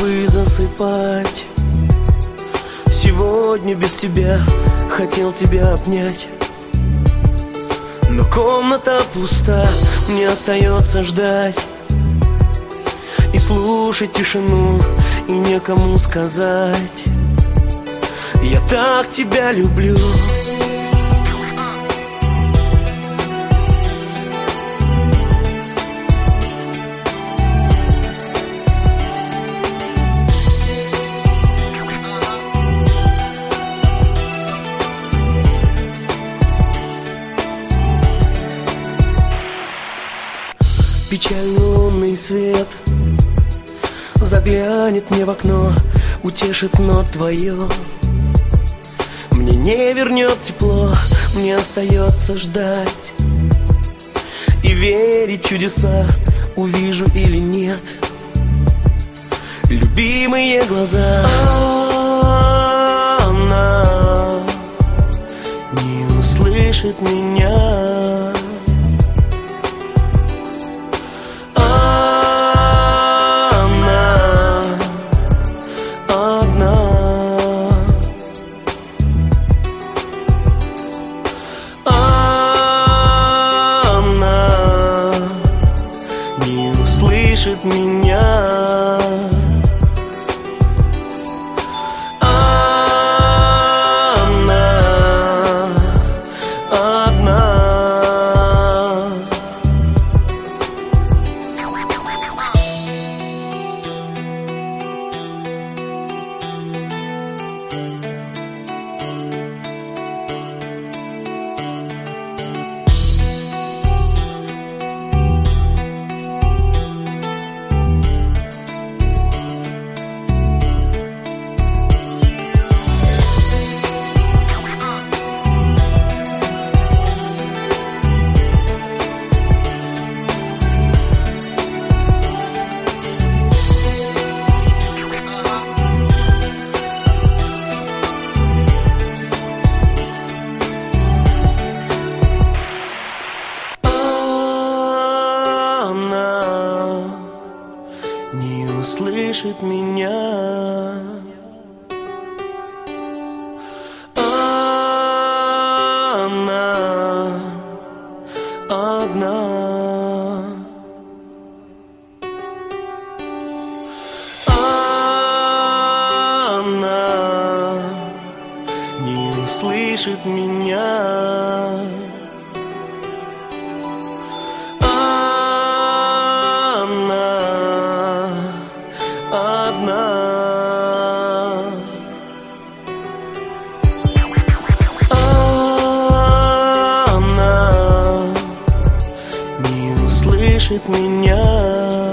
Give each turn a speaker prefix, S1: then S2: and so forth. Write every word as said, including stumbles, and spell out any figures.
S1: бы засыпать. Сегодня без тебя хотел тебя обнять, но комната пуста, мне остается ждать и слушать тишину, и некому сказать: я так тебя люблю. Печальный лунный свет заглянет мне в окно, утешит, но твое мне не вернет тепло. Мне остается ждать и верить в чудеса, увижу или нет любимые глаза. Она не услышит меня. Слышит меня. Она одна. Не услышит меня. Она одна. Она не услышит меня. Она не услышит меня.